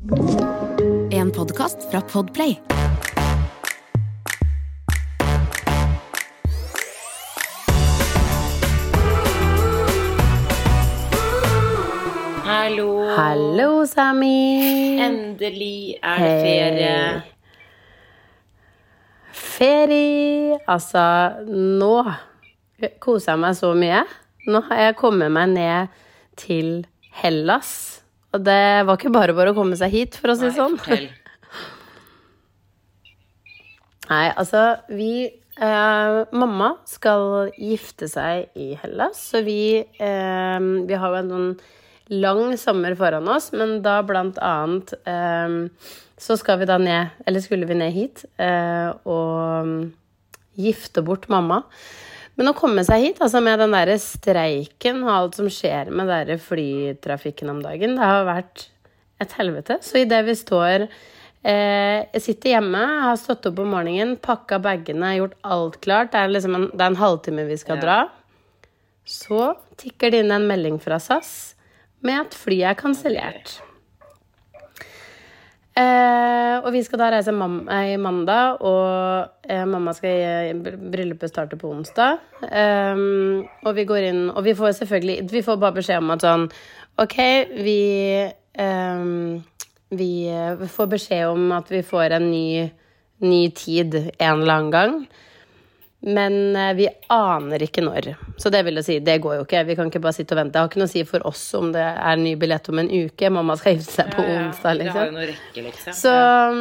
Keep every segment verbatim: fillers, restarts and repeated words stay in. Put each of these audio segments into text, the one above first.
En podcast fra Podplay. Hallo. Hallo, Sami. Endelig er det ferie. Ferie. Altså, nå koser jeg meg så mye. Nå har jeg kommet meg ned til Hellas. Og det var ikke bare bare å komme seg hit, for å si Nei, sånn. fortell. Nei, altså, vi... Eh, mamma skal gifte seg i Hellas, så vi, eh, vi har jo en sånn lang sommer foran oss, men da blant annet eh, så skal vi da ned, eller skulle vi ned hit, eh, og gifte bort mamma. Men å komme seg hit, altså med den der streiken og alt som skjer med den der flytrafikken om dagen, det har vært et helvete. Så i det vi står, eh, jeg sitter hjemme, har stått opp om morgenen, pakket bagene, gjort alt klart, det er liksom en, det er en halvtime vi skal Ja. dra. Så tikker det inn en melding fra SAS med at flyet er kansellert. Eh, og vi skal da reise mam- i mandag, og eh, mamma skal i br- bryllupet starte på onsdag. Eh, og vi går inn, og vi får selvfølgelig, vi får bare beskjed om at sånn, ok, vi, eh, vi eh, får beskjed om at vi får en ny, ny tid en eller annen gang. Men eh, vi aner ikke når. Så det vil jeg si, det går jo ikke. Vi kan ikke bare sitte og vente. Det har ikke noe å si for oss om det er en ny billett om en uke. Mamma skal gifte seg på Ja, ja. onsdag, Det har jo liksom. noe rekke, liksom. Så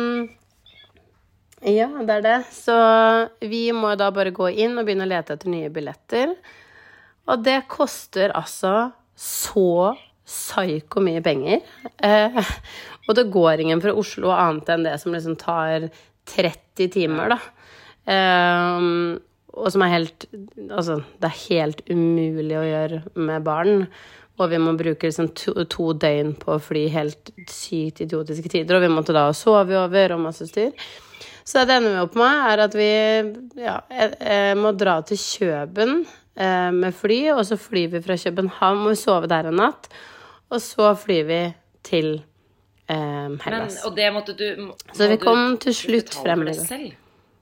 ja, det er det. Så vi må da bare gå inn og begynne å lete etter nye billetter. Og det koster altså så psyko mye penger. Eh, og det går ingen fra Oslo annet enn det som liksom tar tretti timer, da. Um, og som er helt, altså, det er helt umulig å gjøre med barn, og vi må bruke liksom to, to døgn på å fly helt sykt idiotiske tider, og vi måtte da sove over og masse styr. Så det ender vi opp med er at vi ja, jeg, jeg må dra til Kjøben eh, med fly, og så flyr vi fra København, må vi sove der en natt, og så flyr vi til eh, Men, Hellas. og det måtte du... må Så vi du- kom til du slutt betale frem for i det går. selv?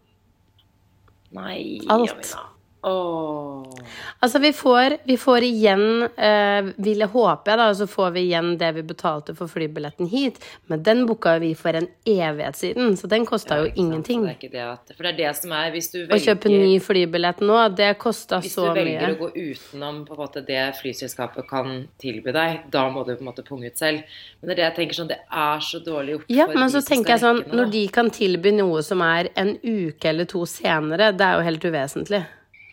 Nei, Alt. Jamina. Åh. Altså, vi får, vi får igjen, eh, vil jeg håpe, da, så får vi igjen det vi betalte for flybilletten hit, men den boka vi for en evighet siden, så den kostet Ja, jo ikke sant, ingenting. så Det er ikke det at, for det er det som er, hvis du Å kjøpe velger... ny flybillett nå, det kostet Hvis så du velger mye. å gå utenom på en måte det flyselskapet kan tilby deg, da må du på en måte punge ut selv. Men det er det jeg tenker sånn, det er så dårlig gjort Ja, for men de så som tenker skal jeg sånn, rekke noe. når de kan tilby noe som er en uke eller to senere, det er jo helt uvesentlig.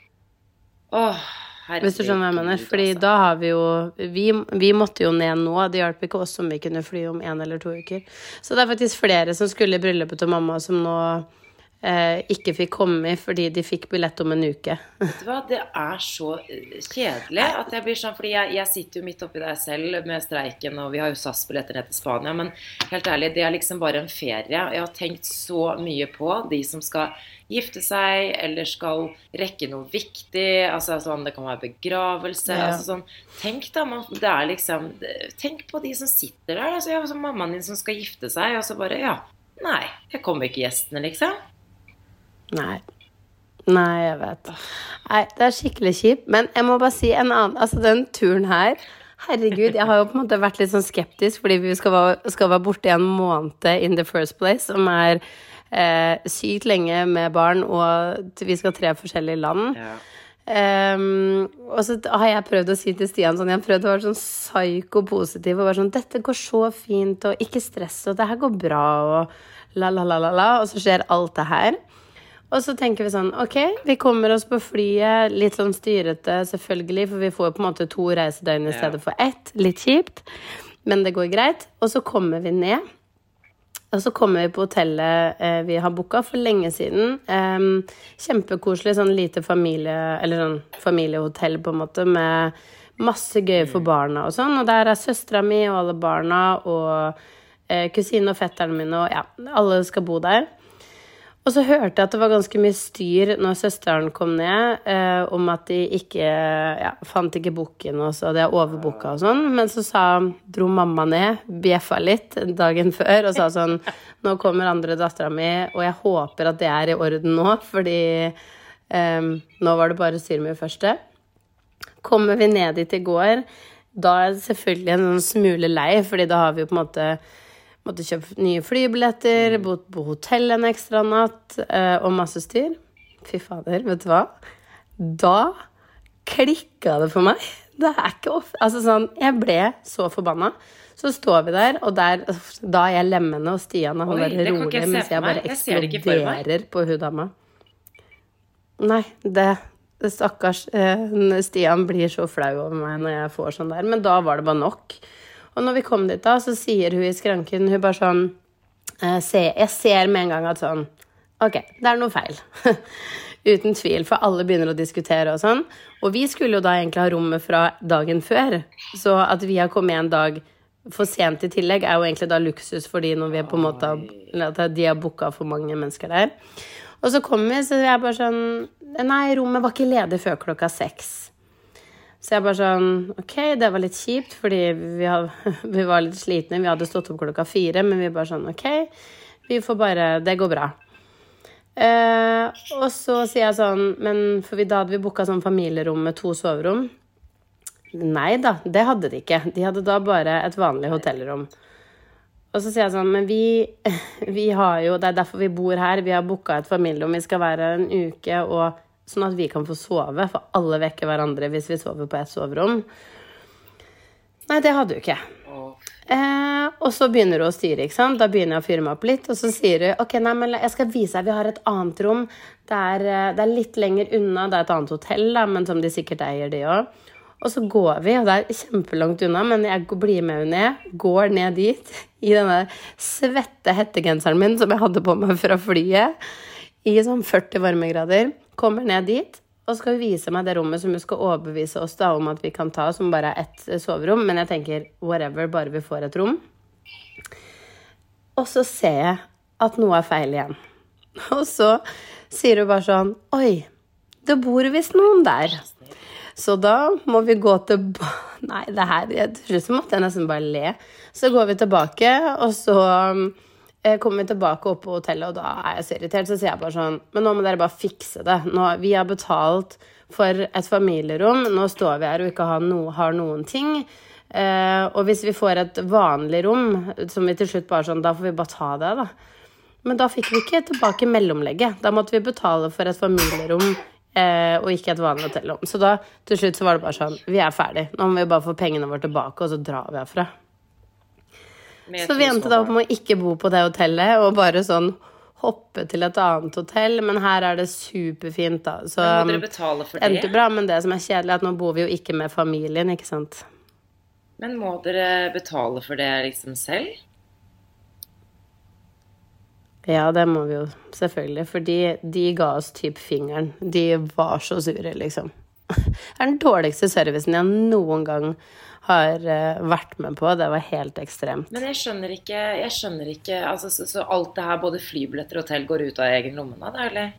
Åh, Hvis du skjønner hva jeg mener. herregud, Fordi altså. da har vi jo, vi, vi måtte jo ned nå, det hjalp ikke oss om vi kunne fly om en eller to uker. Så det er faktisk flere som skulle i bryllupet til mamma som nå eh, ikke fikk komme fordi de fikk billett om en uke. Vet du hva, det er så eh, kjedelig at jeg blir sånn, fordi jeg, jeg sitter jo midt oppi deg selv med streiken, og vi har jo SAS-billetter ned til Spania, men helt ærlig, det er liksom bare en ferie. Jeg har tenkt så mye på de som skal gifte seg, eller skal rekke noe viktig, altså sånn, det kan være begravelse, Ja. altså sånn, tenk da, man, det er liksom, tenk på de som sitter der, altså, jeg har sånn mammaen din som skal gifte seg, og så bare, ja, nei, jeg kommer ikke gjestene, liksom. Nei. Nei, jeg vet. Nei, det er skikkelig kjipt. Men jeg må bare si en annen, altså den turen her, herregud, jeg har jo på en måte vært litt sånn skeptisk, fordi vi skal være, skal være borte i en måned in the first place, som er eh, sykt lenge med barn, og vi skal tre forskjellige land. Ja. Um, og så har jeg prøvd å si til Stian sånn, jeg har prøvd å være sånn psyko-positiv og være sånn, dette går så fint og ikke stress og det her går bra og la la la la la, og så skjer alt det her. Og så tenker vi sånn, ok, vi kommer oss på flyet, litt sånn styrete selvfølgelig, for vi får jo på en måte to reisedøgn i stedet for ett, litt kjipt, men det går greit. Og så kommer vi ned, og så kommer vi på hotellet eh, vi har boket for lenge siden. Eh, kjempekoselig, sånn lite familie, eller sånn familiehotell på en måte, med masse gøy for barna og sånn. Og der er søstera mi og alle barna, og eh, kusine og fetterne mine, og ja, alle skal bo der. Og så hørte jeg at det var ganske mye styr når søsteren kom ned, eh, om at de ikke, ja, fant ikke boken, og så hadde jeg overboka og sånn. Men så sa, dro mamma ned, bjeffa litt dagen før, og sa sånn, nå kommer andre datteren min, og jeg håper at det er i orden nå, fordi eh, nå var det bare styr med det første. Kommer vi ned dit i går, da er det selvfølgelig en smule lei, fordi da har vi jo på en måte måtte kjøpe nye flybilletter, bo på hotell en ekstra natt, eh, og masse styr. Fy fader, vet du hva? Da klikket det for meg. Det er ikke ofte. Altså sånn, jeg ble så forbanna. Så står vi der, og der, da er jeg lemmende, og Stian han bare rolig, mens jeg bare eksploderer på hudama. Nei, det, det stakkars, eh, Stian blir så flau over meg når jeg får sånn der, men da var det bare nok. Og når vi kom dit da, så sier hun i skranken, hun bare sånn, eh, se, jeg ser med en gang at sånn, ok, det er noe feil. Uten tvil, for alle begynner å diskutere og sånn. Og vi skulle jo da egentlig ha rommet fra dagen før, så at vi har kommet en dag for sent i tillegg er jo egentlig da luksus, fordi når vi er på en måte, at de har booket for mange mennesker der. Og så kom vi, så jeg bare sånn, nei, rommet var ikke ledig før klokka seks. Så jeg bare sånn, ok, det var litt kjipt, fordi vi, har, vi var litt slitne, vi hadde stått opp klokka fire, men vi bare sånn, ok, vi får bare, det går bra. Eh, og så sier jeg sånn, men for vi, da hadde vi booket sånn familierom med to soverom. Nei da, det hadde de ikke. De hadde da bare et vanlig hotellrom. Og så sier jeg sånn, men vi, vi har jo, det er derfor vi bor her, vi har booket et familierom, vi skal være her en uke, og sånn at vi kan få sove, for alle vekker hverandre hvis vi sover på et soverom. Nei, det hadde du ikke. Eh, og så begynner du å styre, ikke sant? Da begynner jeg å fyre meg opp litt, og så sier du, ok, nei, men jeg skal vise deg, vi har et annet rom, det er, det er litt lenger unna, det er et annet hotell, da, men som de sikkert eier de også. Og så går vi, og det er kjempelangt unna, men jeg blir med jo ned, går ned dit, i denne svette hettegenseren min, som jeg hadde på meg fra flyet, i sånn førti varmegrader, kommer ned dit, og skal vise meg det rommet som vi skal overbevise oss da om at vi kan ta, som bare er ett soverom, men jeg tenker, whatever, bare vi får et rom. Og så ser jeg at noe er feil igjen. Og så sier hun bare sånn, oi, det bor visst noen der. Så da må vi gå tilbake, nei, det her, jeg tror så måtte jeg nesten bare le. Så går vi tilbake, og så kommer vi tilbake opp på hotellet, og da er jeg så irritert, så sier jeg bare sånn, men nå må dere bare fikse det. Nå, vi har betalt for et familierom, nå står vi her og ikke har, no, har noen ting, eh, og hvis vi får et vanlig rom, som vi til slutt bare sånn, da får vi bare ta det da. Men da fikk vi ikke tilbake mellomlegget. Da måtte vi betale for et familierom, eh, og ikke et vanlig hotellrom. Så da, til slutt så var det bare sånn, vi er ferdig. Nå må vi bare få pengene våre tilbake, og så drar vi herfra. Så vi endte da opp med å ikke bo på det hotellet, og bare sånn hoppe til et annet hotell, men her er det superfint da. Så men må dere betale for det? Endte bra, men det som er kjedelig er at nå bor vi jo ikke med familien, ikke sant? Men må dere betale for det liksom selv? Ja, det må vi jo selvfølgelig, fordi de ga oss typ fingeren. De var så sure, liksom. Det er den dårligste servicen jeg noen gang har uh, vært med på. Det var helt ekstremt. Men jeg skjønner ikke, jeg skjønner ikke, altså, så, så alt det her, både flybilletter og hotell, går ut av egen lommene, da, eller?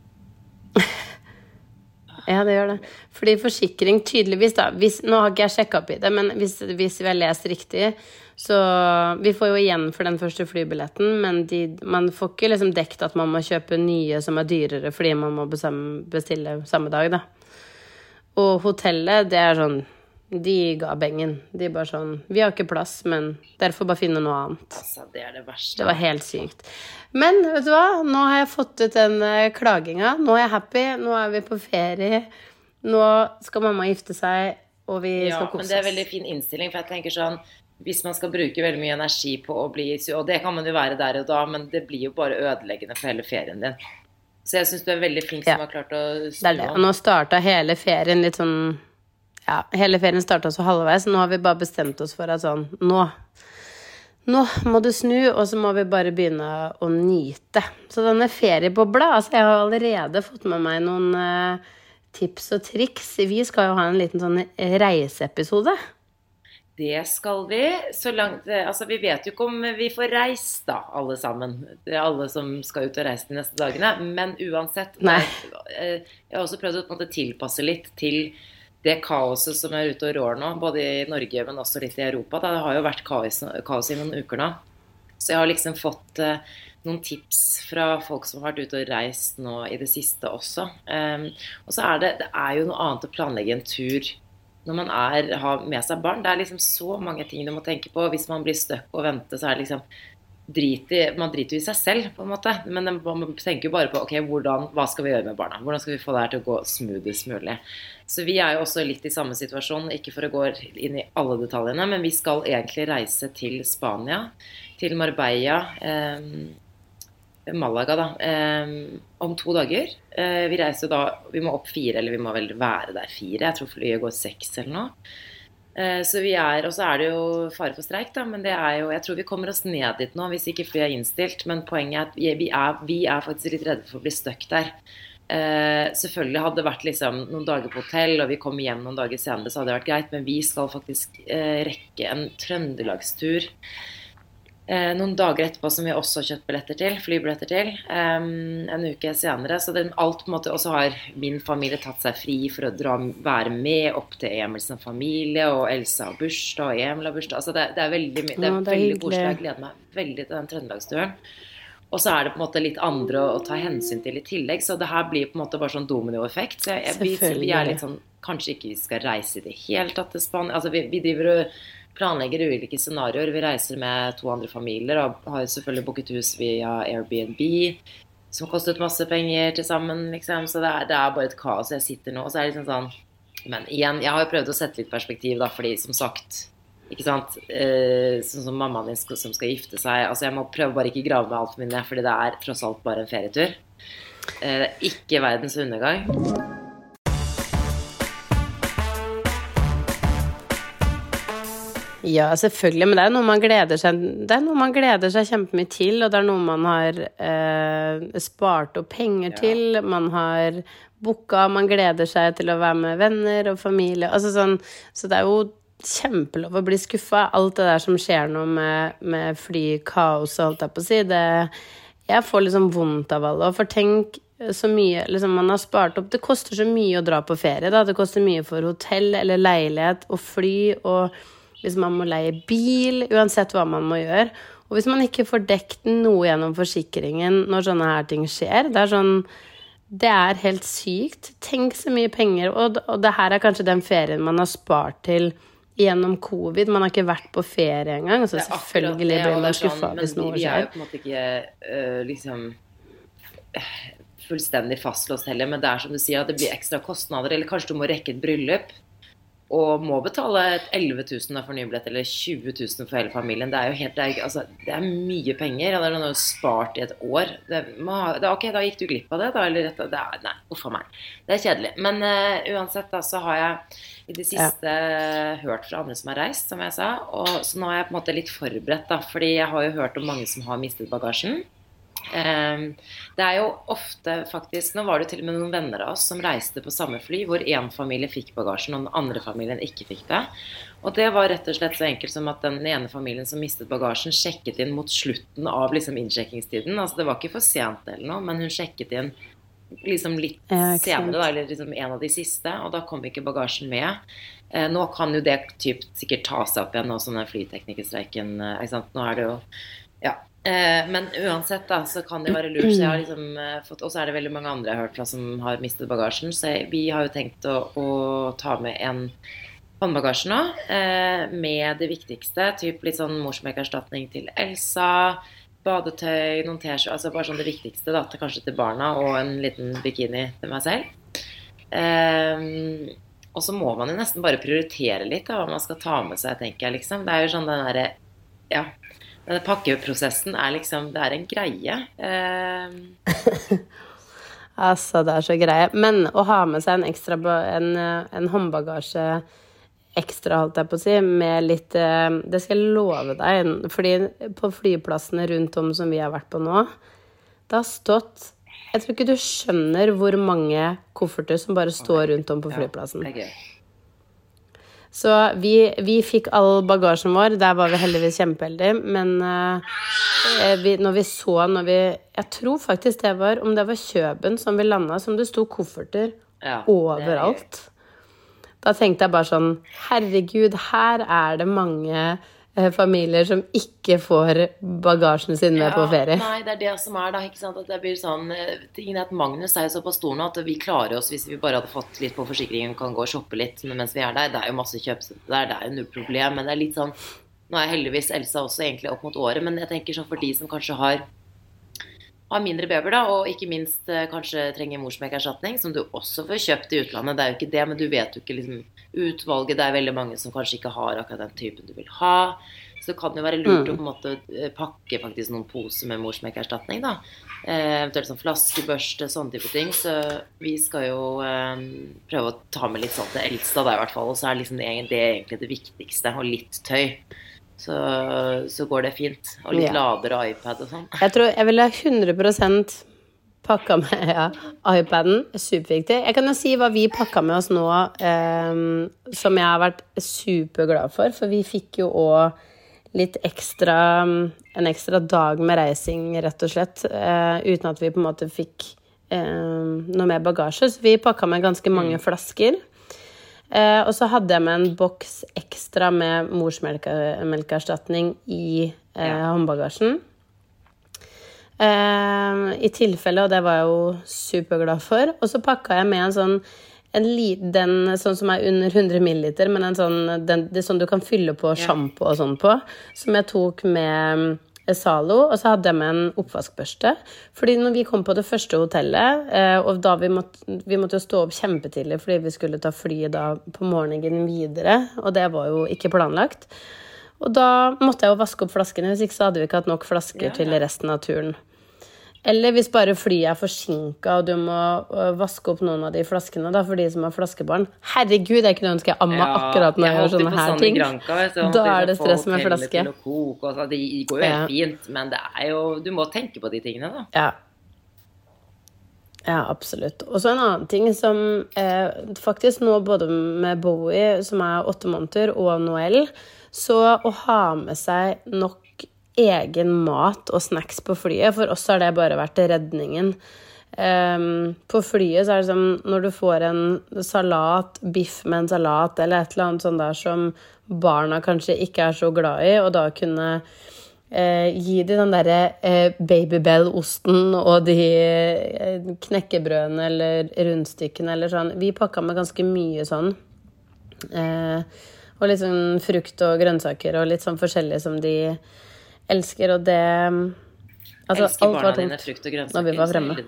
Ja, det gjør det. Fordi forsikring, tydeligvis da, hvis, nå har ikke jeg sjekket opp i det, men hvis, hvis vi har lest riktig, så vi får jo igjen for den første flybilletten, men de, man får ikke liksom dekt at man må kjøpe nye som er dyrere, fordi man må bestille samme dag, da. Og hotellet, det er sånn, de ga bengen. De bare sånn, vi har ikke plass, men dere får bare finne noe annet. Altså, det er det verste. Det var helt sykt. Men, vet du hva? Nå har jeg fått ut den uh, klaginga. Nå er jeg happy. Nå er vi på ferie. Nå skal mamma gifte seg, og vi ja, skal kose oss. Ja, men det er veldig fin innstilling, for jeg tenker sånn, hvis man skal bruke veldig mye energi på å bli, og det kan man jo være der og da, men det blir jo bare ødeleggende for hele ferien din. Så jeg synes du er veldig flink som ja. Har klart å snu. Det er det. Og nå startet hele ferien litt sånn, ja, hele ferien startet så halvveis. Nå har vi bare bestemt oss for at sånn, nå, nå må du snu, og så må vi bare begynne å nyte. Så denne feriebobla, altså jeg har allerede fått med meg noen uh, tips og triks. Vi skal jo ha en liten sånn reiseepisode. Det skal vi, så langt, altså vi vet jo ikke om vi får reist da, alle sammen. Det er alle som skal ut og reise de neste dagene, men uansett, Nei. jeg har også prøvd å på en måte tilpasse litt til det kaoset som er ute og rår nå, både i Norge, men også litt i Europa. Da. Det har jo vært kaos, kaos i noen uker nå. Så jeg har liksom fått uh, noen tips fra folk som har vært ute og reist nå i det siste også. Um, og så er det, det er jo noe annet å planlegge en tur når man er, har med seg barn. Det er liksom så mange ting du må tenke på. Hvis man blir støkk og venter, så er det liksom drit i, man driter i seg selv på en måte. Men man tenker jo bare på, ok, hvordan, hva skal vi gjøre med barna? Hvordan skal vi få det her til å gå smoothest mulig? Så vi er jo også litt i samme situasjon, ikke for å gå inn i alle detaljene, men vi skal egentlig reise til Spania, til Marbella, eh, Malaga da, eh, om to dager. Eh, vi reiser da, vi må opp fire, eller vi må vel være der fire. Jeg tror flyet går seks eller noe. Eh, så vi er, og så er det jo fare for streik da, men det er jo, jeg tror vi kommer oss ned dit nå, hvis ikke flyet er innstilt. Men poenget er at vi, vi, er, vi er faktisk litt redde for å bli støkk der. Eh, selvfølgelig hadde det vært liksom noen dager på hotell, og vi kommer hjem noen dager senere, så hadde det vært greit. Men vi skal faktisk eh, rekke en trøndelagstur Eh, noen dager etterpå som vi også har kjøpt billetter til, flybilletter til, um, en uke senere, så det er alt på en måte, og så har min familie tatt seg fri for å dra, være med opp til Emils familie, og Elsa har bursdag, og Emil har bursdag, altså det, det er veldig, det er Å, det er veldig koselig, jeg gleder meg veldig til den trøndelagsturen. Og så er det på en måte litt andre å, å ta hensyn til i tillegg, så det her blir på en måte bare sånn dominoeffekt, så jeg, vi, vi er litt sånn, kanskje ikke vi skal reise i det helt tatt til Spania, altså vi, vi driver og planlegger ulike scenarioer. Vi reiser med to andre familier og har selvfølgelig booket hus via Airbnb, som kostet masse penger til sammen, liksom. Så det er, det er bare et kaos. Jeg sitter nå, og så er det liksom sånn, men igjen, jeg har jo prøvd å sette litt perspektiv da, fordi som sagt, ikke sant, eh, sånn som mammaen min skal, som skal gifte seg, altså jeg må prøve bare ikke grave meg alt for mine, fordi det er tross alt bare en ferietur. Eh, ikke verdens undergang. Ja, selvfølgelig, men det er noe man gleder seg, det er noe man gleder seg kjempemye til, og det er noe man har eh, spart opp penger ja. til, man har booka, man gleder seg til å være med venner og familie, altså sånn, så det er jo kjempelov å bli skuffet, alt det der som skjer nå med, med flykaos og alt jeg på å si, det, jeg får liksom vondt av alle, for tenk så mye, liksom man har spart opp, det koster så mye å dra på ferie da, det koster mye for hotell eller leilighet og fly og hvis man må leie bil, uansett hva man må gjøre. Og hvis man ikke får dekt noe gjennom forsikringen når sånne her ting skjer, det er sånn, det er helt sykt. Tenk så mye penger, og, og det her er kanskje den ferien man har spart til gjennom covid. Man har ikke vært på ferie engang, så selvfølgelig blir man skuffet sånn, hvis noe skjer. Men vi er jo på en måte ikke uh, liksom fullstendig fastlåst heller, men det er som du sier at det blir ekstra kostnader, eller kanskje du må rekke et bryllup, og må betale elleve tusen for nybillett, eller tjue tusen for hele familien. Det er jo helt, det er, altså, det er mye penger, og det er noe spart i et år. Det, må, det, ok, da gikk du glipp av det, da, eller det er, nei, uff a meg. Det er kjedelig. Men uh, uansett da, så har jeg i det siste ja. hørt fra andre som har reist, som jeg sa, og så nå er jeg på en måte litt forberedt da, fordi jeg har jo hørt om mange som har mistet bagasjen. Um, det er jo ofte faktisk, nå var det til og med noen venner av oss som reiste på samme fly, hvor en familie fikk bagasjen og den andre familien ikke fikk det, og det var rett og slett så enkelt som at den ene familien som mistet bagasjen sjekket inn mot slutten av liksom innsjekkingstiden, altså det var ikke for sent eller noe, men hun sjekket inn liksom litt ja, senere da, eller liksom en av de siste, og da kom ikke bagasjen med. eh, nå kan jo det typ sikkert ta seg opp igjen nå som den flyteknikerstreiken, eh, ikke sant, nå er det jo ja. Eh, men uansett da, så kan det være lurt, så jeg har liksom eh, fått, og så er det veldig mange andre jeg har hørt fra som har mistet bagasjen, så jeg, vi har jo tenkt å, å ta med en håndbagasje nå, eh, med det viktigste, typ litt sånn morsmelkerstatning til Elsa, badetøy, noen t-skjorter, altså bare sånn det viktigste da, til, kanskje til barna, og en liten bikini til meg selv. Eh, og så må man jo nesten bare prioritere litt da, hva man skal ta med seg, tenker jeg liksom, det er jo sånn den der, ja, denne pakkeprosessen er liksom, det er en greie. Eh. altså, det er så greie. Men å ha med seg en ekstra, en, en håndbagasje ekstra, holdt jeg på å si, med litt, det skal jeg love deg, fordi på flyplassene rundt om som vi har vært på nå, det har stått, jeg tror ikke du skjønner hvor mange kofferter som bare står rundt om på flyplassen. Ja, det er gøy. Så vi, vi fikk all bagasjen vår, der var vi heldigvis kjempeheldige, men uh, vi, når vi så, når vi, jeg tror faktisk det var, om det var Kjøben som vi landet, som det sto kofferter ja, overalt. Da tenkte jeg bare sånn, herregud, her er det mange eh, familier som ikke får bagasjen sin med ja, på ferie. Nei, det er det som er da, ikke sant, at det blir sånn, tingene at Magnus er jo såpass stor nå, at vi klarer oss hvis vi bare hadde fått litt på forsikringen, kan gå og shoppe litt, men mens vi er der, det er jo masse kjøpsenter der, det er jo null problem, men det er litt sånn, nå er heldigvis Elsa også egentlig opp mot året, men jeg tenker sånn for de som kanskje har har mindre babyer da, og ikke minst eh, kanskje trenger morsmelkerstatning, som du også får kjøpt i utlandet. Det er jo ikke det, men du vet jo ikke liksom, utvalget. Det er veldig mange som kanskje ikke har akkurat den typen du vil ha. Så det kan jo være lurt mm. å på en måte pakke faktisk noen poser med morsmelkerstatning da. Eh, eventuelt sånn flaskebørste, sånne type ting. Så vi skal jo eh, prøve å ta med litt sånn til Elsa da i hvert fall. Og så er liksom det, det er egentlig det viktigste, og litt tøy. Så, så går det fint. Og litt ja. Lader og iPad og sånn. Jeg tror jeg ville hundre prosent pakka med ja, iPaden. Superviktig. Jeg kan jo si hva vi pakka med oss nå, eh, som jeg har vært superglad for. For vi fikk jo også litt ekstra, en ekstra dag med reising, rett og slett. Eh, uten at vi på en måte fikk eh, noe mer bagasje. Så vi pakka med ganske mange mm. flasker. Eh, og så hadde jeg med en boks ekstra med morsmelkerstatning i eh, ja. Håndbagasjen. Eh, I tilfelle, og det var jeg jo superglad for. Og så pakket jeg med en sånn, en liten, den, sånn som er under hundre milliliter, men en sånn, den, det er sånn du kan fylle på shampoo og sånn på, som jeg tok med Zalo, og så hadde jeg med en oppvaskbørste. Fordi når vi kom på det første hotellet, eh, og da vi måtte, vi måtte jo stå opp kjempetidlig fordi vi skulle ta flyet da på morgenen videre, og det var jo ikke planlagt. Og da måtte jeg jo vaske opp flaskene, hvis ikke så hadde vi ikke hatt nok flasker ja, ja. Til resten av turen. Eller hvis bare flyet er forsinket, og du må vaske opp noen av de flaskene, da, for de som har flaskebarn. Herregud, jeg kunne ønske jeg amma ja, akkurat når jeg, jeg gjør sånne her ting. Granka, så da er det stress med flaske. Koke, og så, det går jo helt ja. Fint, men det er jo, du må tenke på de tingene da. Ja. Ja, absolutt. Og så en annen ting som eh, faktisk nå både med Bowie, som er åtte måneder, og Noel, så å ha med seg nok egen mat og snacks på flyet. For oss har det bare vært redningen. Um, på flyet så er det som når du får en salat, biff med en salat, eller et eller annet sånt der som barna kanskje ikke er så glad i, og da kunne uh, gi de den der uh, Babybel-osten og de uh, knekkebrødene eller rundstykkene eller sånn. Vi pakket med ganske mye sånn. Uh, og litt sånn frukt og grønnsaker og litt sånn forskjellig som de elsker, og det altså, elsker barna dine frukt og grønnsaker når vi var fremme.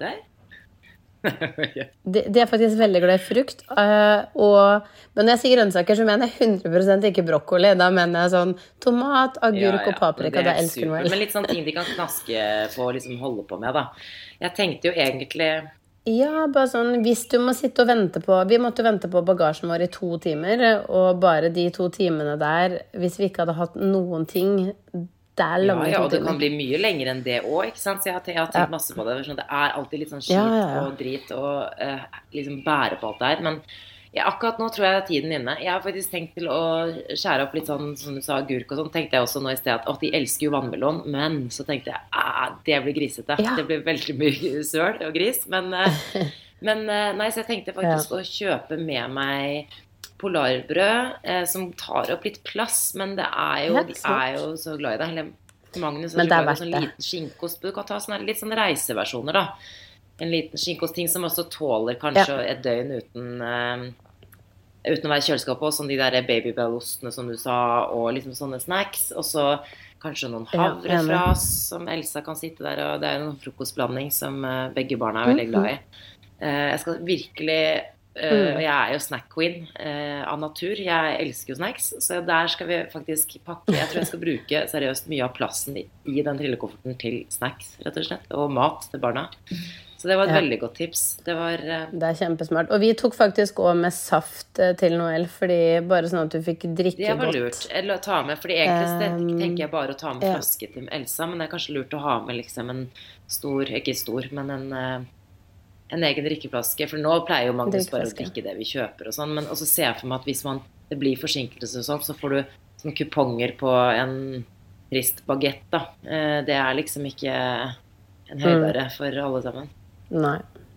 de, de er faktisk veldig glad i frukt, uh, og, men når jeg sier grønnsaker så mener jeg hundre prosent ikke brokkoli, da mener jeg sånn tomat, agurk ja, ja. Og paprika, det, det elsker Noel. Men litt sånn ting de kan knaske på og liksom holde på med da. Jeg tenkte jo egentlig ja, bare sånn, hvis du må sitte og vente på, vi måtte vente på bagasjen vår i to timer, og bare de to timene der, hvis vi ikke hadde hatt noen ting det er lange ja, ja, og det timer. Kan bli mye lenger enn det også, ikke sant? Så jeg har, jeg har tenkt ja. Masse på det. Sånn, det er alltid litt sånn skit ja, ja, ja. Og drit og uh, liksom bære på alt det her. Men ja, akkurat nå tror jeg det er tiden inne. Jeg har faktisk tenkt til å skjære opp litt sånn, som du sa, agurk og sånn. Tenkte jeg også nå i sted at, at de elsker jo vannmelon, men så tenkte jeg, ah, det blir grisete. Ja. Det blir veldig mye søl og gris. Men, uh, men uh, nei, så jeg tenkte faktisk ja. Å kjøpe med meg polarbrød, eh, som tar opp litt plass, men det er jo, de er jo så glad i det. Hele Magnus har så glad i sånn liten skinkost. Du kan ta sånne, litt sånne reiseversjoner da. En liten skinkostting som også tåler kanskje ja. Et døgn uten, eh, uten å være kjøleskap på, som de der Babybel-ostene som du sa, og liksom sånne snacks, og så kanskje noen havrefras ja, som Elsa kan sitte der, og det er jo noen frokostblanding som eh, begge barna er veldig glad i. Eh, jeg skal virkelig Uh, og jeg er jo snack queen uh, av natur. Jeg elsker jo snacks, så der skal vi faktisk pakke. Jeg tror jeg skal bruke seriøst mye av plassen i, i den trillekofferten til snacks, rett og slett, og mat til barna. Så det var et ja. Veldig godt tips. Det var uh... Det er kjempesmart. Og vi tok faktisk også med saft til Noel, fordi bare sånn at du fikk drikke godt. Det var lurt. Eller å ta med, fordi egentlig um, tenker jeg bare å ta med ja. Flaske til Elsa, men det er kanskje lurt å ha med liksom en stor, ikke stor, men en uh, en egen drikkeflaske, for nå pleier jo Magnus bare å drikke det vi kjøper og sånn, men også ser jeg for meg at hvis man det blir forsinkelse og sånt, så får du sånne kuponger på en trist baguette da. Eh, det er liksom ikke en høydere mm. for alle sammen. Nei.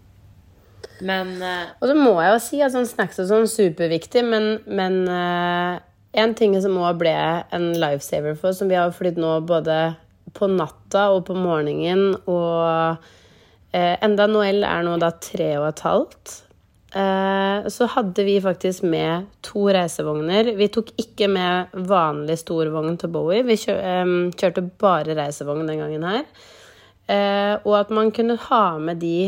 Men eh, og så må jeg jo si at sånn snacks er sånn superviktig, men, men eh, en ting som også ble en lifesaver for, som vi har flytt nå både på natta og på morgenen, og eh, enda Noel er nå da tre og et halvt, eh, så hadde vi faktisk med to reisevogner. Vi tok ikke med vanlig stor vogn til Bowie, vi kjør, eh, kjørte bare reisevogn den gangen her. Eh, og at man kunne ha med de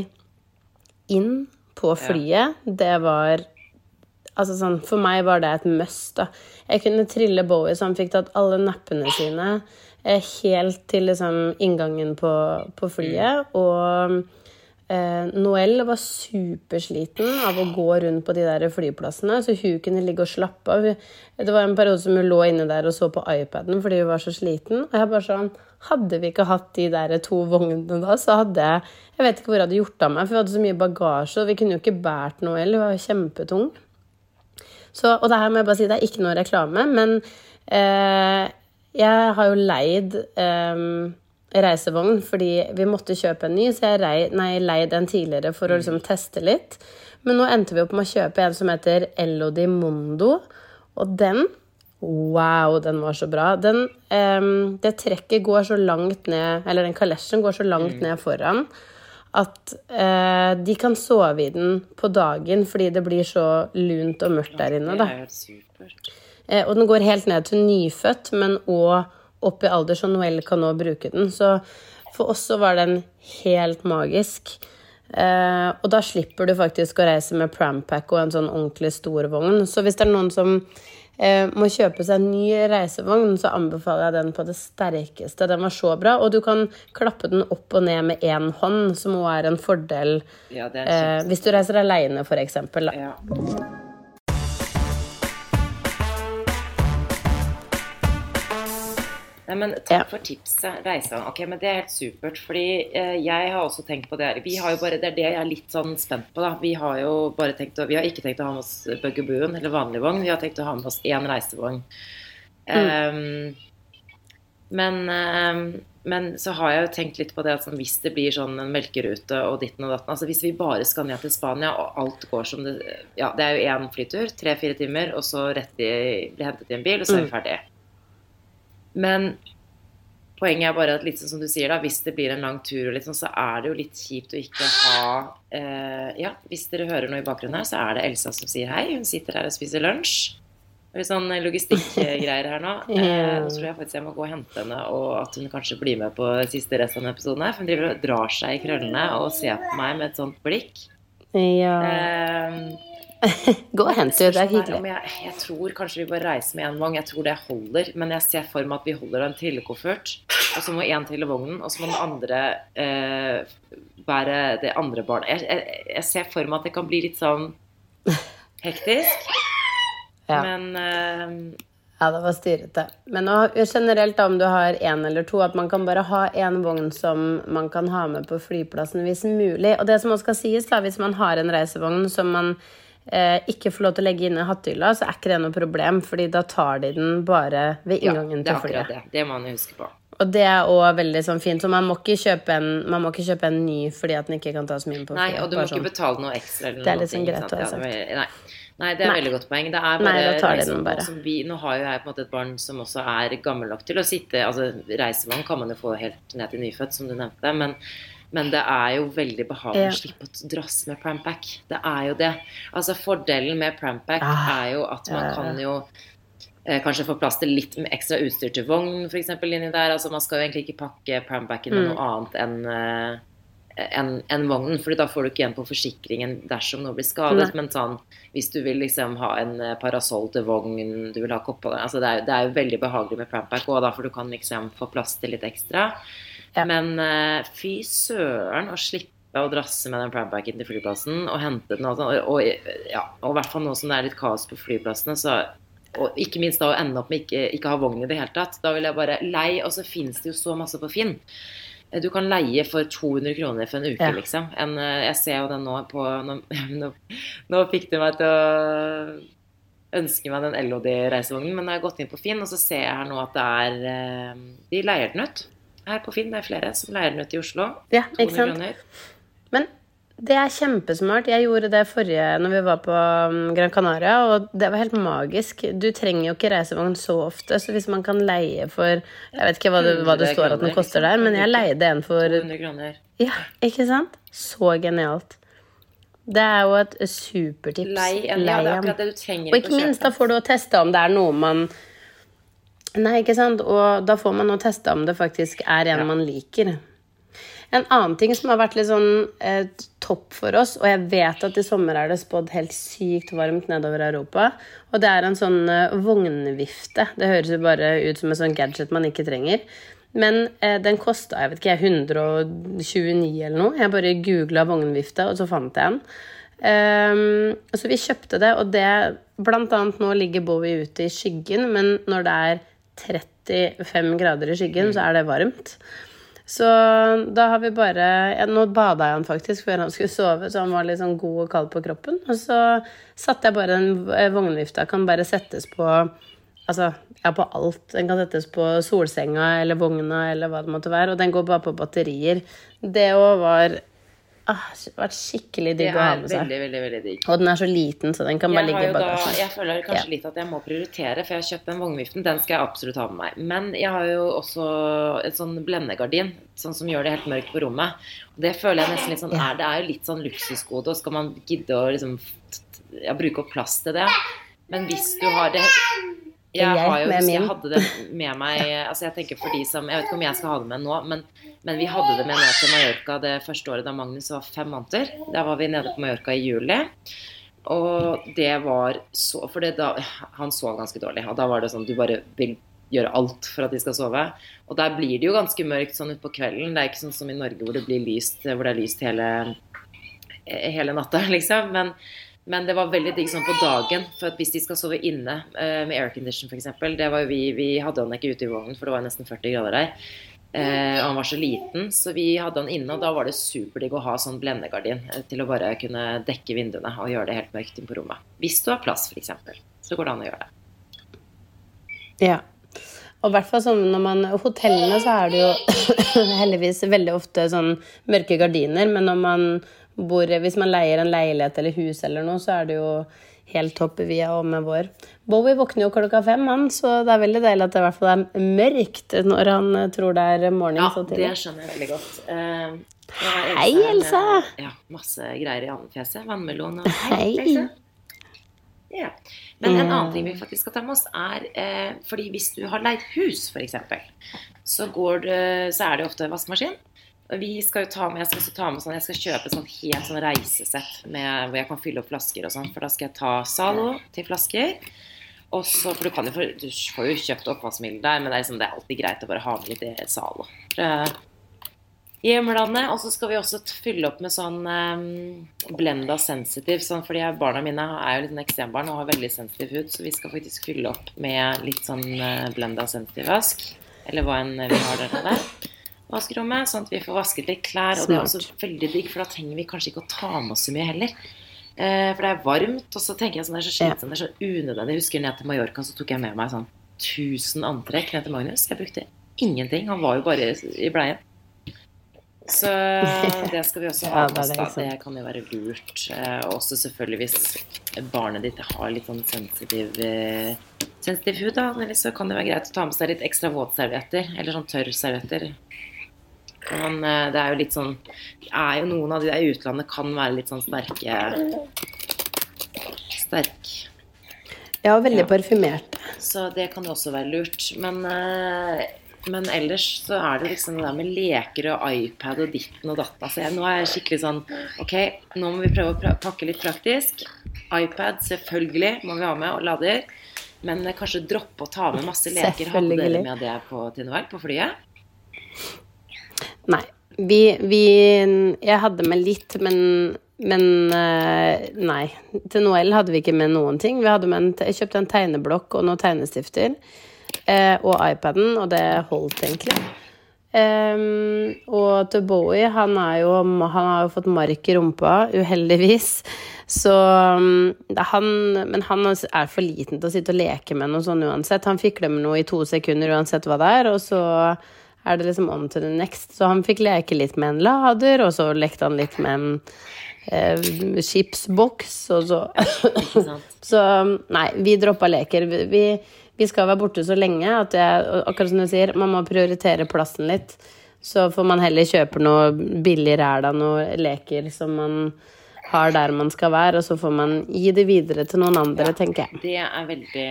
inn på flyet, ja. Det var altså sånn, for meg var det et must da. Jeg kunne trille Bowie så han fikk tatt alle nappene sine eh, helt til liksom inngangen på, på flyet, mm. og eh, Noel var supersliten av å gå rundt på de der flyplassene, så hun kunne ligge og slappe av. Det var en periode som hun lå inne der og så på iPaden fordi hun var så sliten, og jeg bare sånn, hadde vi ikke hatt de der to vognene da, så hadde jeg, jeg vet ikke hvor jeg hadde gjort av meg, for vi hadde så mye bagasje, og vi kunne jo ikke bært Noel, hun var jo kjempetung. Så, og det her må jeg bare si, det er ikke noe reklame, men eh, jeg har jo leid eh, reisevogn, fordi vi måtte kjøpe en ny, så jeg rei, nei, leid en tidligere for å liksom teste litt. Men nå endte vi opp med å kjøpe en som heter Elodie Mondo, og den, wow, den var så bra. Den, eh, det trekket går så langt ned, eller den kalesjen går så langt ned foran, at eh, de kan sove i den på dagen fordi det blir så lunt og mørkt der inne da. Det er helt supert. Eh, og den går helt ned til nyfødt, men også opp i alder, så Noel kan nå bruke den. Så for oss så var den helt magisk. Eh, og da slipper du faktisk å reise med prampack og en sånn ordentlig stor vogn. Så hvis det er noen som eh, må kjøpe seg en ny reisevogn, så anbefaler jeg den på det sterkeste. Den var så bra, og du kan klappe den opp og ned med en hånd, som også er en fordel ja, det er eh, hvis du reiser alene, for eksempel. Da. Ja. Nei, men takk Ja. for tipset, reisevogn. Ok, men det er helt supert, fordi eh, jeg har også tenkt på det her. Vi har jo bare, det er det jeg er litt sånn spent på da. Vi har jo bare tenkt, å, vi har ikke tenkt å ha med oss buggaboon eller vanlig vogn. Vi har tenkt å ha med oss en reisevogn. Mm. Um, men, um, men så har jeg jo tenkt litt på det at sånn, hvis det blir sånn en melkerute og ditten og datten, altså hvis vi bare skal ned til Spania og alt går som det, ja, det er jo en flytur, tre-fire timer, og så rett i, blir hentet i en bil, og så er vi ferdige. Men poenget er bare at litt sånn som du sier da, hvis det blir en lang tur og litt sånn, så er det jo litt kjipt å ikke ha eh, ja, hvis dere hører noe i bakgrunnen her, så er det Elsa som sier hei, hun sitter her og spiser lunsj. Det er sånn logistikkgreier her nå. Eh, nå tror jeg faktisk jeg må gå og hente henne, og at hun kanskje blir med på siste resten av episoden her, for hun driver og drar seg i krøllene og ser på meg med et sånt blikk. Ja. Eh, Gå og hente ut, det er hyggelig. Jeg, jeg tror kanskje vi bare reiser med en vogn. Jeg tror det holder, men jeg ser for meg at vi holder en trillekoffert, og så må en trille vognen, og så må den andre eh, bære det andre barnet. Jeg, jeg, jeg ser for meg at det kan bli litt sånn hektisk, ja. Men eh, ja, det var styrete. Men nå, generelt da, om du har en eller to, at man kan bare ha en vogn som man kan ha med på flyplassen hvis mulig. Og det som også skal sies da, hvis man har en reisevogn som man eh, ikke får lov til å legge inn i hattehylla, så er ikke det noe problem, fordi da tar de den bare ved inngangen ja, til flyet. Det. det må man huske på. Og det er også veldig sånn fint, så man må ikke kjøpe en, man må ikke kjøpe en ny fordi at den ikke kan tas med inn på flyet. Nei, og du må sånn. Ikke betale noe ekstra eller det er noe. litt sånn greit å ha sagt. Ja, nei. Nei, det er Nei. veldig godt poeng. Det er bare, Nei, da tar de liksom, den bare. Vi, nå har jo jeg på en måte et barn som også er gammel nok til å sitte, altså reisevogn kan man jo få helt ned til nyfødt, som du nevnte, men, men det er jo veldig behagelig Ja. å slippe å drasse med prampack. Det er jo det. Altså fordelen med prampack Ah, er jo at man ja. kan jo eh, kanskje få plass til litt ekstra utstyr til vogn, for eksempel inni der. Altså man skal jo egentlig ikke pakke prampacken med Mm. noe annet enn eh, enn en vognen, fordi da får du ikke igjen på forsikringen dersom noe blir skadet, Nei. men sånn, hvis du vil liksom ha en parasoll til vognen, du vil ha kopper, altså det er, det er jo veldig behagelig med prampack også da, for du kan liksom få plass til litt ekstra, Ja. men uh, fy søren å slippe å drasse med den prampacken til flyplassen og hente den, og, og, ja, og i hvert fall nå som det er litt kaos på flyplassene, så og ikke minst da å ende opp med ikke, ikke ha vogn i det hele tatt, da vil jeg bare lei, og så finnes det jo så masse på Finn. Du kan leie for to hundre kroner for en uke, Ja. liksom. En, jeg ser jo den nå på... Nå, nå, nå fikk du meg til å ønsker meg den L O D-reisevognen, men jeg har gått inn på Finn, og så ser jeg her nå at det er eh, de leier den ut. Her på Finn, det er flere som leier den ut i Oslo. Ja, ikke sant? Kroner. Men det er kjempesmart. Jeg gjorde det forrige når vi var på Gran Canaria, og det var helt magisk. Du trenger jo ikke reisevogn så ofte, så hvis man kan leie for, jeg vet ikke hva det, hva det står at den koster der, men jeg leide en for to hundre kroner. Ja, ikke sant? Så genialt. Det er jo et supertips. Lei en, ja, det er akkurat det du trenger. Og ikke minst, da får du å teste om det er noe man... Nei, ikke sant? Og da får man å teste om det faktisk er en ja. Man liker. En annen ting som har vært litt sånn eh, topp for oss, og jeg vet at i sommer er det spådd helt sykt varmt nedover Europa, og det er en sånn eh, vognvifte. Det høres jo bare ut som en sånn gadget man ikke trenger. Men eh, den kostet, jeg vet ikke, hundre og tjueni eller noe. Jeg bare googlet vognvifte, og så fant jeg den. Um, så vi kjøpte det, og det, blant annet nå ligger Bowie ute i skyggen, men når det er trettifem grader i skyggen, så er det varmt. Så da har vi bare, ja, nå badet jeg han faktisk før han skulle sove, så han var litt sånn god og kald på kroppen. Og så satte jeg bare en vognvifta, kan bare settes på, altså, ja, på alt. Den kan settes på solsenga eller vogna eller hva det måtte være, og den går bare på batterier. Det også var... Ah, det har vært skikkelig digg å ha med seg. Det er veldig, veldig, veldig digg. Og den er så liten, så den kan bare ligge i bagasjen. Jeg føler kanskje ja. Litt at jeg må prioritere, for jeg har kjøpt den vognviften, den skal jeg absolutt ha med meg. Men jeg har jo også et sånn blendegardin, sånn som gjør det helt mørkt på rommet. Og det føler jeg nesten litt sånn, er, det er jo litt sånn luksusgode, og skal man gidde å liksom, ja, bruke opp plass til det. Men hvis du har det... Jeg, har jo, jeg hadde det med meg, altså jeg tenker for de som, jeg vet ikke om jeg skal ha det med nå, men, men vi hadde det med ned til Mallorca det første året da Magnus var fem måneder. Da var vi nede på Mallorca i juli, og det var så, for det da, han sov ganske dårlig, og da var det sånn, du bare vil gjøre alt for at de skal sove, og der blir det jo ganske mørkt sånn ut på kvelden, det er ikke sånn som i Norge hvor det blir lyst, hvor det er lyst hele, hele natta liksom, men Men det var veldig digg sånn på dagen, for at hvis de skal sove inne eh, med aircondition for eksempel, det var jo vi, vi hadde han ikke ute i vognen, for det var nesten førti grader der, eh, og han var så liten, så vi hadde han inne, og da var det superdigg å ha sånn blendegardin eh, til å bare kunne dekke vinduene og gjøre det helt mørkt inn på rommet. Hvis du har plass for eksempel, så går det an å gjøre det. Ja, og i hvert fall sånn når man, hotellene så er det jo heldigvis veldig ofte sånn mørke gardiner, men når man bor, hvis man leier en leilighet eller hus eller noe, så er det jo helt topp vi er med vår. Bowie våkner jo klokka fem, han, så det er veldig deilig at det i hvert fall er mørkt når han tror det er morgen. Ja, det skjønner jeg veldig godt. Uh, hei, Elsa! Ja, masse greier i andefjeset, vannmelon og hei, Elsa. Ja. Men en annen ting vi faktisk skal ta med oss er, eh, fordi hvis du har leid hus for eksempel, så, går det, så er det ofte vaskemaskin. Vi skal jo ta med, jeg skal også ta med sånn, jeg skal kjøpe sånn helt sånn reisesett med, hvor jeg kan fylle opp flasker og sånn, for da skal jeg ta Zalo til flasker, og så, for du kan jo, for, du får jo kjøpt oppvaskmiddel der, men det er, liksom, det er alltid greit å bare ha med litt Zalo i hjemlandet, og så skal vi også fylle opp med sånn um, blenda sensitiv, sånn, fordi jeg, barna mine er jo litt en ekstrembarn og har veldig sensitiv hud, så vi skal faktisk fylle opp med litt sånn uh, blenda sensitiv vask, eller hva enn vi har der nede. Vaskerommet, sånn at vi får vasket litt klær, og det er også veldig digg, for da trenger vi kanskje ikke å ta med oss så mye heller. Eh, for det er varmt, og så tenker jeg sånn, det er så slitsomt, det er så unødvendig. Jeg husker ned til Mallorca, så tok jeg med meg sånn tusen antrekk ned til Magnus. Jeg brukte ingenting, han var jo bare i bleien. Så det skal vi også ha med oss da, det kan jo være lurt. Eh, også selvfølgelig hvis barnet ditt har litt sånn sensitiv, eh, sensitiv hud, da, så kan det være greit å ta med seg litt ekstra våtservietter, eller sånn tørrservietter. Men det er jo litt sånn, det er jo noen av de der i utlandet kan være litt sånn sterke, sterk. Ja, veldig ja. Parfymert. Så det kan jo også være lurt, men, men ellers så er det liksom det der med leker og iPad og ditten og datten. Altså jeg, nå er jeg skikkelig sånn, ok, nå må vi prøve å pakke litt praktisk. iPad selvfølgelig må vi ha med og lader, men kanskje droppe å ta med masse leker. Hadde dere med det på, til Noel på flyet? Nei, vi, vi, jeg hadde med litt, men, men nei, til Noel hadde vi ikke med noen ting. Vi hadde med en, jeg kjøpte en tegneblokk og noen tegnestifter, eh, og iPaden, og det holdt egentlig. Um, og til Bowie, han, er jo, han har jo fått mark i rumpa, uheldigvis. Så um, han, men han er for liten til å sitte og leke med noe sånn uansett. Han fikk med noe i to sekunder uansett hva det er, og så er det liksom on to the next. Så han fikk leke litt med en lader, og så lekte han litt med en eh, chipsboks, og så så nei, vi droppet leker. Vi Vi skal være borte så lenge at jeg, akkurat som du sier, man må prioritere plassen litt. Så får man heller kjøpe noe billig ræl av noe leker som man har der man skal være, og så får man gi det videre til noen andre, ja, tenker jeg. Det er veldig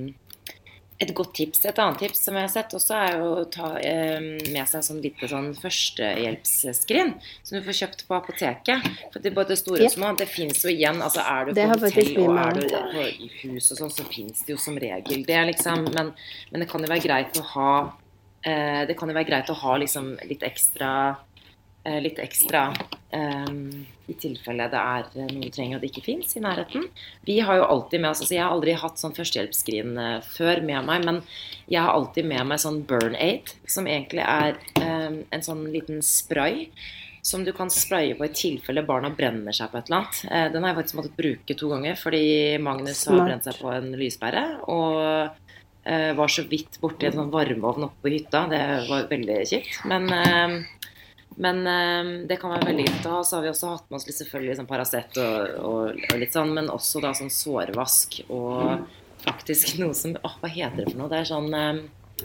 et godt tips. Et annet tips som jeg har sett også er å ta eh, med seg sånn lite sånn førstehjelpsskrin som du får kjøpt på apoteket. For det er både store og små, det finnes jo igjen, altså er du på hotell og er du på hus og sånn, så finnes det jo som regel det liksom, men, men det kan jo være greit å ha eh, det kan jo være greit å ha liksom litt ekstra eh, litt ekstra eh, i tilfelle det er noe du trenger og det ikke finnes i nærheten. Vi har jo alltid med oss, altså jeg har aldri hatt sånn førstehjelpsskrin før med meg, men jeg har alltid med meg sånn Burn Aid, som egentlig er um, en sånn liten spray, som du kan spraye på i tilfelle barna brenner seg på et eller annet. Uh, den har jeg faktisk måttet bruke to ganger, fordi Magnus har brent seg på en lyspære, og uh, var så vidt borte i en sånn varmeovn oppe på hytta. Det var veldig kjipt, men... Uh, Men um, det kan være veldig greit å ha. Så har vi også hatt med oss litt selvfølgelig sånn Paracet og, og, og litt sånn, men også da sånn sårvask og faktisk noe som, åh, hva heter det for noe? Det er sånn um,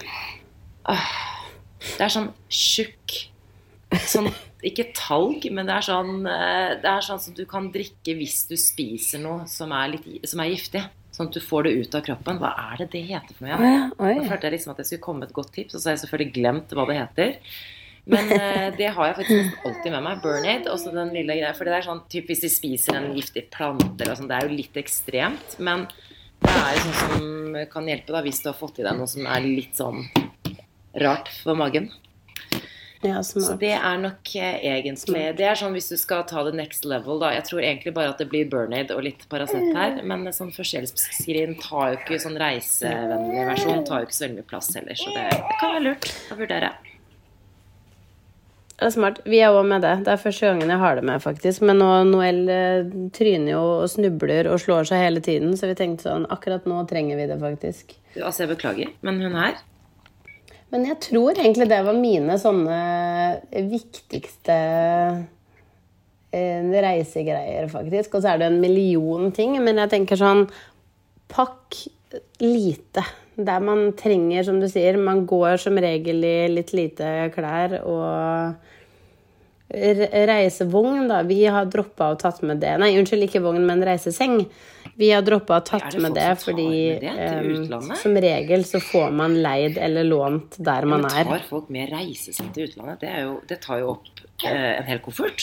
åh, det er sånn tjukk sånn, ikke talg, men det er sånn uh, det er sånn som du kan drikke hvis du spiser noe som er, litt, som er giftig, sånn at du får det ut av kroppen. Hva er det det heter for noe? Ja? Da følte jeg liksom at jeg skulle komme med et godt tips, og så har jeg selvfølgelig glemt hva det heter. Men uh, det har jeg faktisk alltid med meg, Burn Aid, også den lille greia, for det er sånn, typ hvis de spiser en giftig planter og sånn, det er jo litt ekstremt, men det er jo sånn som kan hjelpe da, hvis du har fått i deg noe som er litt sånn rart for magen. Ja, så det er nok uh, egentlig, smart. Det er sånn hvis du skal ta det next level da, jeg tror egentlig bare at det blir Burn Aid og litt Paracet her, men sånn førstehjelpsskrin tar jo ikke, sånn reisevennlig versjon tar jo ikke så veldig mye plass heller, så det, det kan være lurt å vurdere. Det er smart. Vi er også med det. Det er første gangen jeg har det med, faktisk. Men nå, Noel tryner jo og snubler og slår seg hele tiden, så vi tenkte sånn, akkurat nå trenger vi det, faktisk. Altså, jeg beklager, men hun er? Men jeg tror egentlig det var mine sånne viktigste eh, reisegreier, faktisk. Og så er det en million ting, men jeg tenker sånn, pakk lite. Der man trenger, som du sier, man går som regel i litt lite klær, og reisevogn da, vi har droppet og tatt med det. Nei, unnskyld, ikke vogn, men reiseseng. Vi har droppet og tatt det med det, fordi med det um, som regel så får man leid eller lånt der man er. Men tar folk med reiseseng til utlandet? Det, er jo, det tar jo opp eh, en hel koffert.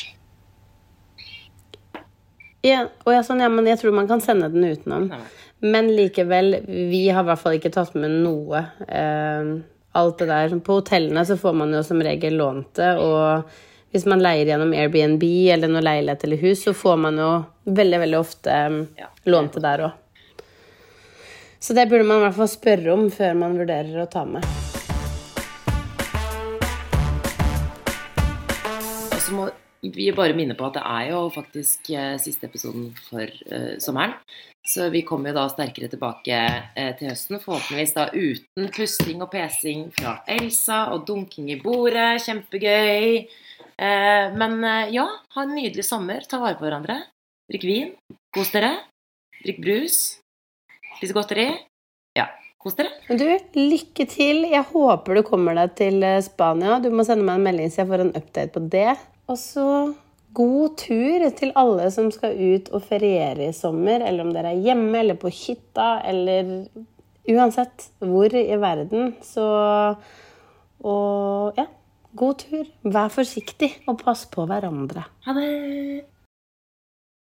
Ja, og jeg, sånn, ja, men jeg tror man kan sende den utenom. Nei. Men likevel, vi har i hvert fall ikke tatt med noe. Eh, alt det der. På hotellene så får man jo som regel lånt det, og hvis man leier gjennom Airbnb eller noe leilighet eller hus, så får man jo veldig, veldig ofte ja, lånt det der også. Så det burde man i hvert fall spørre om før man vurderer å ta med. Og så må vi bare minne på at det er jo faktisk eh, siste episoden for eh, sommeren. Så vi kommer jo da sterkere tilbake eh, til høsten, forhåpentligvis da uten pusting og pesing fra Elsa og dunking i bordet, kjempegøy. Eh, men eh, ja, ha en nydelig sommer, ta vare på hverandre, drikk vin, kos dere, drikk brus, spise godteri, ja, kos dere. Du, lykke til, jeg håper du kommer deg til Spania, du må sende meg en melding så jeg får en update på det. Og så god tur til alle som skal ut og feriere i sommer, eller om dere er hjemme, eller på hytta, eller uansett hvor i verden. Så, og ja, god tur. Vær forsiktig og pass på hverandre. Ha det!